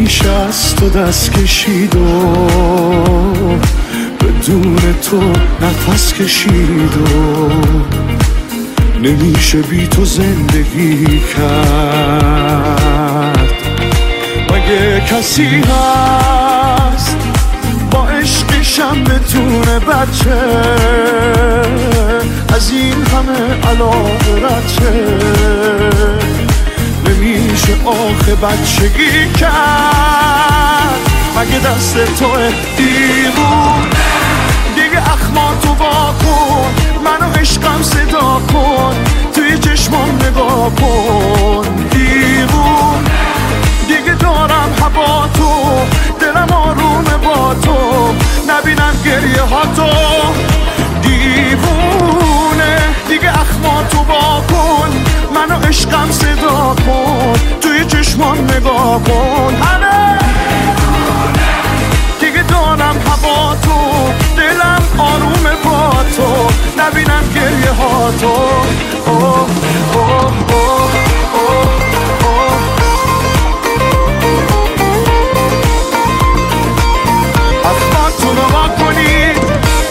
همیشه از تو دست کشید و بدون تو نفس کشید و نمیشه بی تو زندگی کرد. مگه کسی هست با عشقشم بتونه بچه از این همه علاقه رچه؟ نمیشه آخه بچگی کرد. مگه دست توه دیوون دیگه اخماتو با کن، منو عشقم صدا کن، توی چشمام نگاه کن. دیوون دیگه دارم هوا تو، دلم آرومه با تو، نبینم گریه ها تو. دیوونه دیگه اخماتو با کن، منو عشقم صدا کن، توی چشمام نگاه کن. همه دیگه دارم هوا تو، دلم آرومه با تو، نبینم گریه ها تو. اوه اوه اوه اوه اوه. اخماتون رو با کنید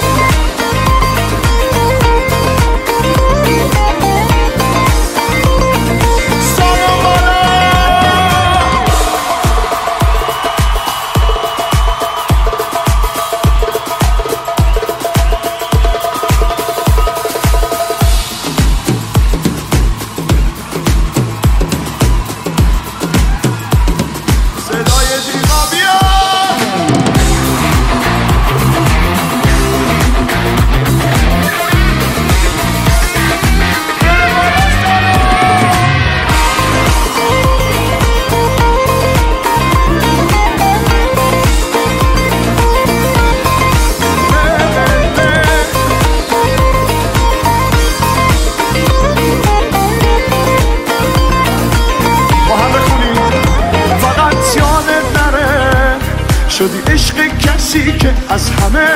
شدی عشق کسی که از همه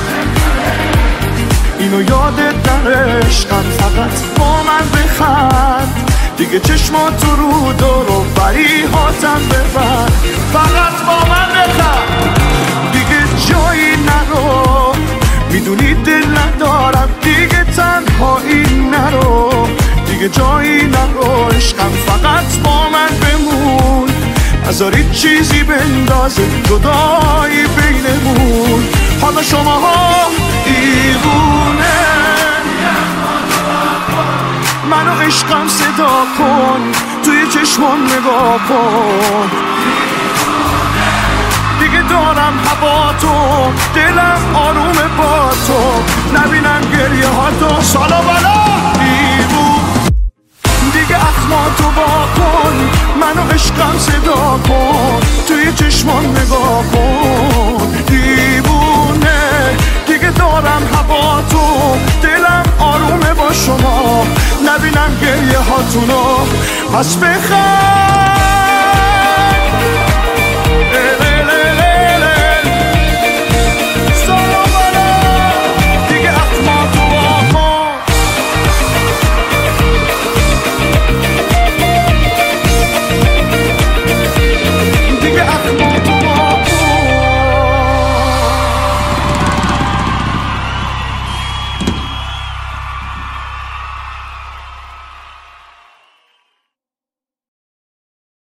اینو یادت نره. عشقم فقط با من بخند، دیگه چشماتو رو دور و بری هاتم ببر. فقط با من بخند دیگه جایی نرو، میدونی دل ندارم دیگه تنهایی نرو، دیگه جایی نرو. عشقم فقط با من بمون، نذارید چیزی بندازه جدایی بینمون. حالا شما ها دیوونه، منو عشقم صدا کن، توی چشمم نگاه کن. دیگه دارم هوا تو، دلم آرومه با تو، نبینم گریه ها تو. سالا بالا دیوون دیگه اخماتو با کن، منو عشقم صدا کن، توی چشمان نگاه کن. دیوونه دیگه دارم هوا تو، دلم آرومه با شما، نبینم گریه هاتونو. پس بخند